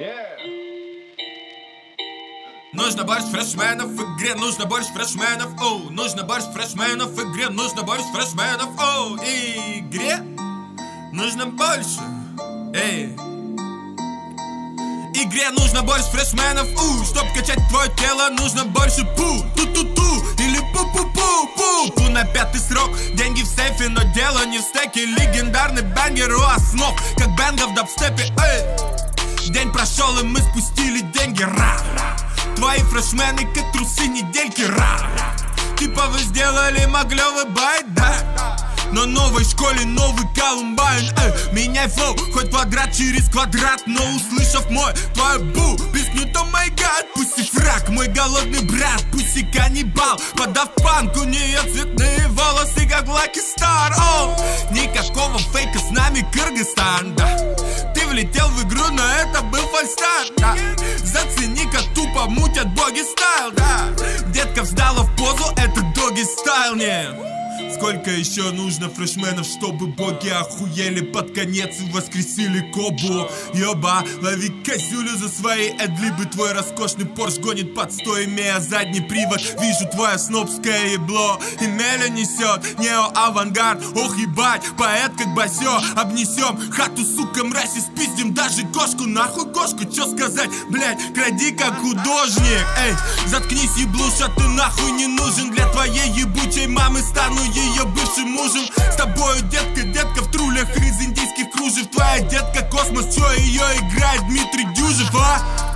Нужно больше фрешменов в игре, нужно больше фрешменов, оу. Нужно больше фрешменов в игре, нужно больше фрешменов, оу. Игре нужно больше, эй. Игре нужно больше фрешменов, чтоб качать твое тело, нужно больше пу-ту-ту-ту или пу-пу-пу-пу-пу на пятый срок, деньги в сейфе, но дело не в стеке. Легендарный бенгер у основ, как бенга в дабстепе, эй. День прошел и мы спустили деньги, ра-ра. Твои фрешмены как трусы недельки, ра-ра. Типа вы сделали моглёвый байт, да? Но новой школе новый Колумбайн, меняй флоу, хоть квадрат через квадрат. Но услышав мой, твой бу, пискнет о май гад. Пусть фраг, мой голодный брат, пусть каннибал. Подав панк, у нее цветные волосы, как Lucky Star. Никакого фейка, с нами Кыргызстан, да. Ты влетел в игру, но это был фальстарт, да. Зацени, как тупо мутят боги стайл, да. Детка встала в позу, это доги стайл, нет. Сколько еще нужно фрешменов, чтобы боги охуели под конец и воскресили Кобу? Ёба, лови козюлю за свои эдлибы. Твой роскошный Порш гонит под стой, имея задний привод. Вижу твое снобское ебло, и меля несет нео-авангард. Ох ебать, поэт как басё. Обнесем хату, сука, мразь, и спиздим даже кошку. Нахуй кошку, чё сказать, блять, кради как художник. Эй, заткнись, еблуша, ты нахуй не нужен. Для твоей ебучей мамы стану ее бывшим мужем. С тобою, детка в трулях из индийских кружев. Твоя детка космос, чё ее играет Дмитрий Дюжев, а?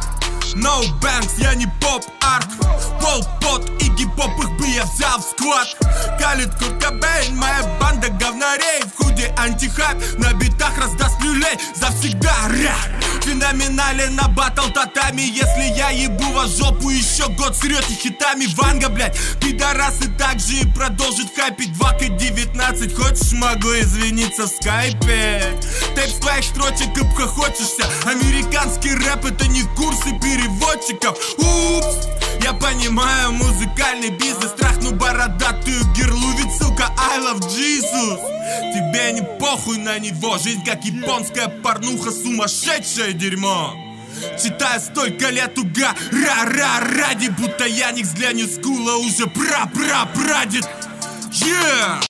No Banks, я не поп-арт. Пол Пот и гип-поп, их бы я взял в сквад. Калит Курт Кобейн, моя банда говнарей. В худе антихайп, на битах раздаст люлей. Завсегда феноменален на батл татами. Если я ебу вас жопу, еще год срете хитами. Ванга, блять, пидорасы также и продолжит хайпить. 2К19, хочешь, могу извиниться в скайпе. Тейп с твоих строчек обхохочешься. Американский рэп это не курсы переводчиков. Упс, я понимаю музыкальный бизнес. Трахну бородатую герлу, ведь сука I love Jesus. Тебе не похуй на него. Жизнь как японская порнуха, сумасшедшее дерьмо. Читаю столько лет уга, ра-ра-ради. Будто Яникс для Ньюскула уже пра-пра-прадед. Yeah!